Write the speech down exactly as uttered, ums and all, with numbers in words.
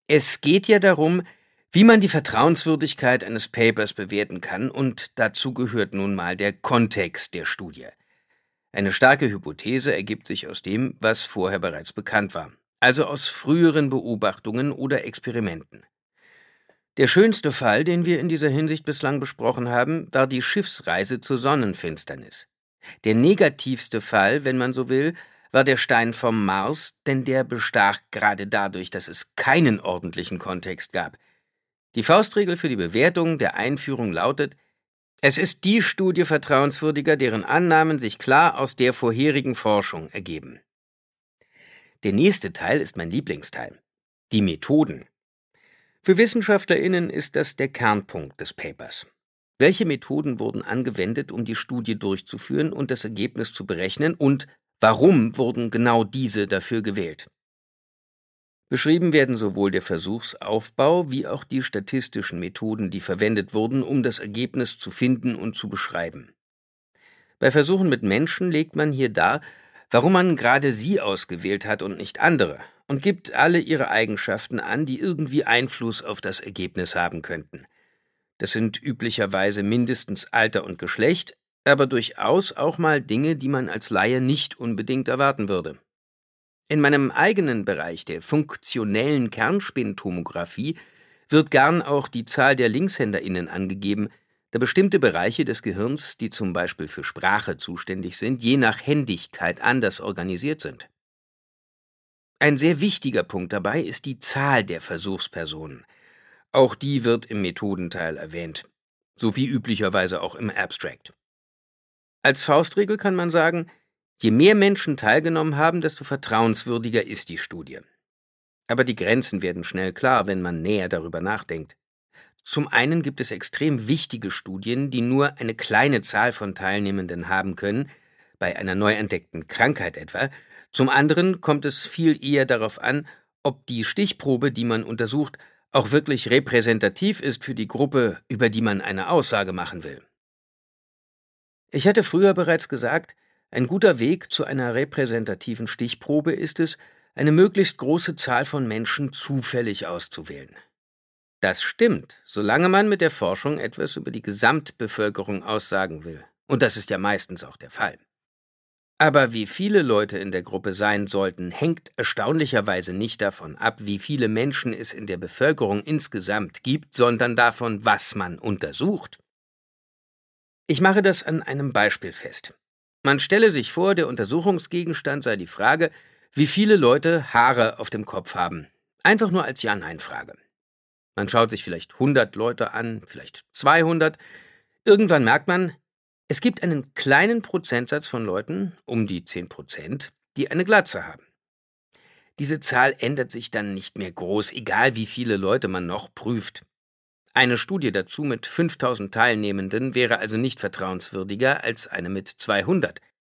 Es geht ja darum, wie man die Vertrauenswürdigkeit eines Papers bewerten kann, und dazu gehört nun mal der Kontext der Studie. Eine starke Hypothese ergibt sich aus dem, was vorher bereits bekannt war, also aus früheren Beobachtungen oder Experimenten. Der schönste Fall, den wir in dieser Hinsicht bislang besprochen haben, war die Schiffsreise zur Sonnenfinsternis. Der negativste Fall, wenn man so will, war der Stein vom Mars, denn der bestach gerade dadurch, dass es keinen ordentlichen Kontext gab. Die Faustregel für die Bewertung der Einführung lautet: Es ist die Studie vertrauenswürdiger, deren Annahmen sich klar aus der vorherigen Forschung ergeben. Der nächste Teil ist mein Lieblingsteil: die Methoden. Für WissenschaftlerInnen ist das der Kernpunkt des Papers. Welche Methoden wurden angewendet, um die Studie durchzuführen und das Ergebnis zu berechnen, und warum wurden genau diese dafür gewählt? Beschrieben werden sowohl der Versuchsaufbau wie auch die statistischen Methoden, die verwendet wurden, um das Ergebnis zu finden und zu beschreiben. Bei Versuchen mit Menschen legt man hier dar, warum man gerade sie ausgewählt hat und nicht andere, und gibt alle ihre Eigenschaften an, die irgendwie Einfluss auf das Ergebnis haben könnten. Das sind üblicherweise mindestens Alter und Geschlecht, aber durchaus auch mal Dinge, die man als Laie nicht unbedingt erwarten würde. In meinem eigenen Bereich der funktionellen Kernspintomographie wird gern auch die Zahl der LinkshänderInnen angegeben, da bestimmte Bereiche des Gehirns, die zum Beispiel für Sprache zuständig sind, je nach Händigkeit anders organisiert sind. Ein sehr wichtiger Punkt dabei ist die Zahl der Versuchspersonen. Auch die wird im Methodenteil erwähnt, sowie üblicherweise auch im Abstract. Als Faustregel kann man sagen, je mehr Menschen teilgenommen haben, desto vertrauenswürdiger ist die Studie. Aber die Grenzen werden schnell klar, wenn man näher darüber nachdenkt. Zum einen gibt es extrem wichtige Studien, die nur eine kleine Zahl von Teilnehmenden haben können, bei einer neu entdeckten Krankheit etwa. Zum anderen kommt es viel eher darauf an, ob die Stichprobe, die man untersucht, auch wirklich repräsentativ ist für die Gruppe, über die man eine Aussage machen will. Ich hatte früher bereits gesagt, ein guter Weg zu einer repräsentativen Stichprobe ist es, eine möglichst große Zahl von Menschen zufällig auszuwählen. Das stimmt, solange man mit der Forschung etwas über die Gesamtbevölkerung aussagen will. Und das ist ja meistens auch der Fall. Aber wie viele Leute in der Gruppe sein sollten, hängt erstaunlicherweise nicht davon ab, wie viele Menschen es in der Bevölkerung insgesamt gibt, sondern davon, was man untersucht. Ich mache das an einem Beispiel fest. Man stelle sich vor, der Untersuchungsgegenstand sei die Frage, wie viele Leute Haare auf dem Kopf haben. Einfach nur als Ja-Nein-Frage. Man schaut sich vielleicht hundert Leute an, vielleicht zweihundert. Irgendwann merkt man, es gibt einen kleinen Prozentsatz von Leuten, um die zehn Prozent, die eine Glatze haben. Diese Zahl ändert sich dann nicht mehr groß, egal wie viele Leute man noch prüft. Eine Studie dazu mit fünftausend Teilnehmenden wäre also nicht vertrauenswürdiger als eine mit zweihundert.